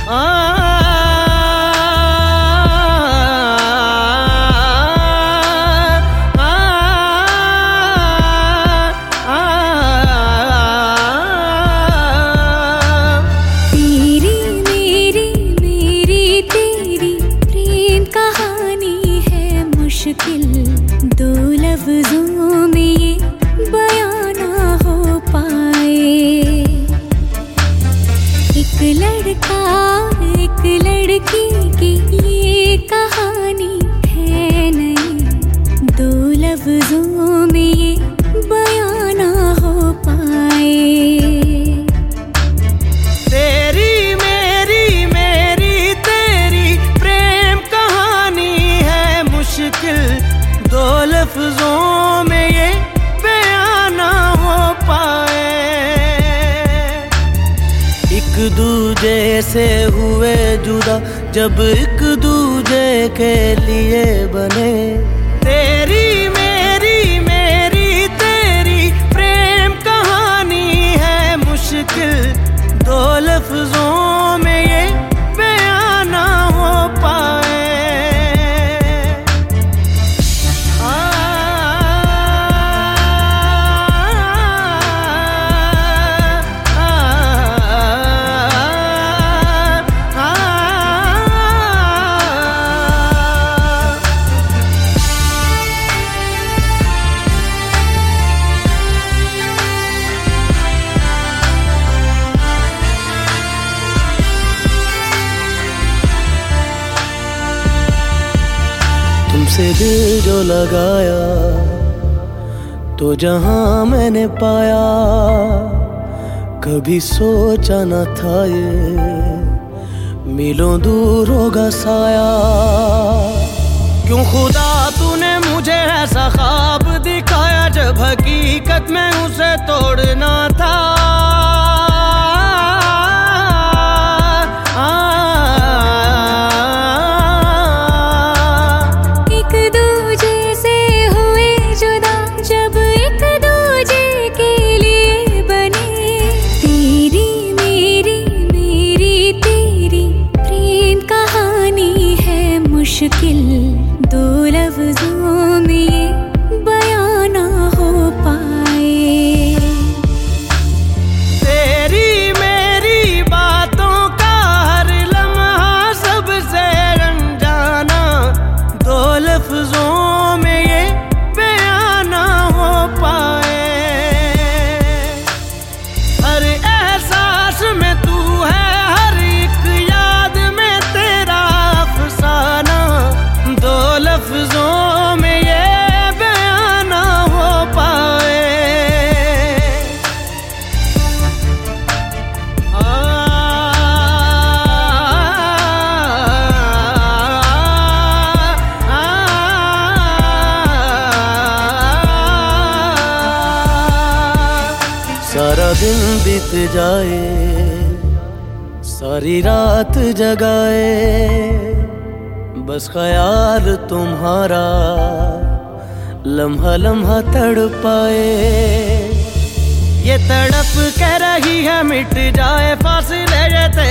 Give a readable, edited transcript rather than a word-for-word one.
दो लफ्जों में ये बयां ना हो पाए। एक लड़का एक लड़की की ये कहानी है नहीं, दो लफ्जों में ये बयां ना हो पाए। तेरी मेरी मेरी तेरी प्रेम कहानी है मुश्किल, दो लफ्जों में ये बयां ना हो पाए। एक दूजे से हुए जुदा जब एक दूजे के लिए बने। तेरी मेरी मेरी तेरी प्रेम कहानी है मुश्किल, दो लफ्जों में ये बयां ना हो पाए। तुमसे दिल जो लगाया तो जहां मैंने पाया, कभी सोचा न था ये मीलों दूर होगा साया। क्यों खुदा तूने मुझे ऐसा ख्वाब दिखाया जब हकीकत में उसे तोड़ना था। मुश्किल दो लफ्जों में ये बयां ना हो पाए। तेरी मेरी बातों का हर लम्हा सबसे अनजाना, दो लफ्जों में ये बयां ना हो पाए। हर एहसास में तू है, हर एक याद में तेरा अफसाना, दो लफ्जों में ये बयां ना हो पाए। सारा दिन बीत जाए, सारी रात जगाए, बस ख्याल तुम्हारा लम्हा लम्हा तड़पाए। ये तड़प कह रही है मिट जाए फासले ये